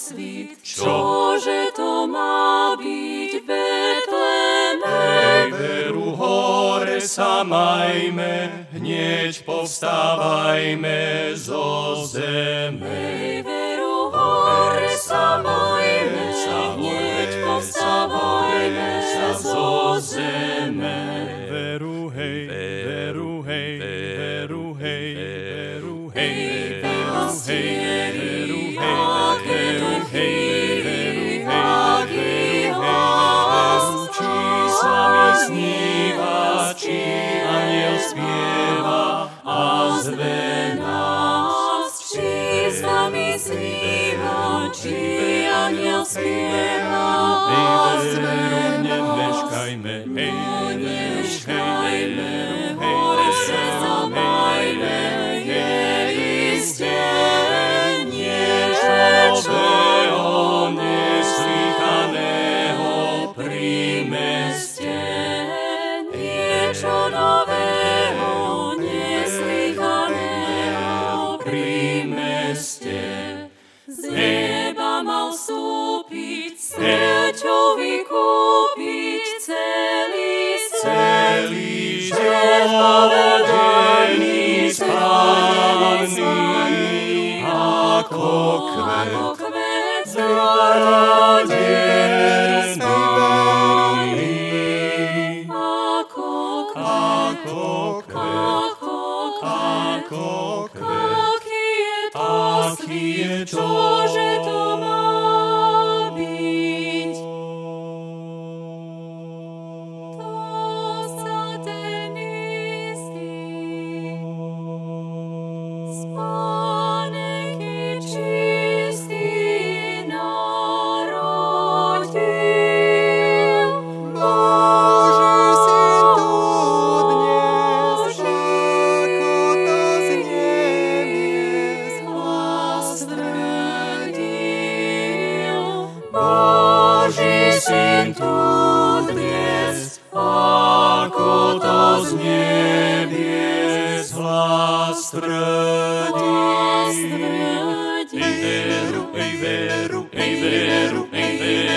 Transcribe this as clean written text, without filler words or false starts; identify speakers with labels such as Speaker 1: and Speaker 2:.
Speaker 1: svit, čože to má byť v Betleme.
Speaker 2: Hej, veru hore sa majme, hneď povstávajme zo zeme.
Speaker 1: Hej, veru hore sa majme, hneď povstávajme zo zeme.
Speaker 2: Veru hej, veru hej, veru hej, veru hej, veru hej, veru hej, veru hej, veru hej, veru či s nami sníva, či anjel spieva a zve nás.
Speaker 1: Či s nami sníva, či anjel spieva a zve nás.
Speaker 2: Nemeškajme, hej,
Speaker 1: nemeškajme, hore sa zamajme, je iste niečo nového,
Speaker 2: neslychaného pri meste.
Speaker 1: Niečo nového, neslychaného pri meste. Z neba mal vstúpiť, smrťou vykúpiť celý svet povedený, spávaný, ako kvet zradený, ako kvet, aký je to, čože to má byť. To sa ten istý z panenky čistý narodil. Boží syn tu dnes, ako to z nebies hlas tvrdil. Boží syn tu dnes, ako to z nebies hlas tvrdil. Ej veru, ej veru, ej veru, ej veru.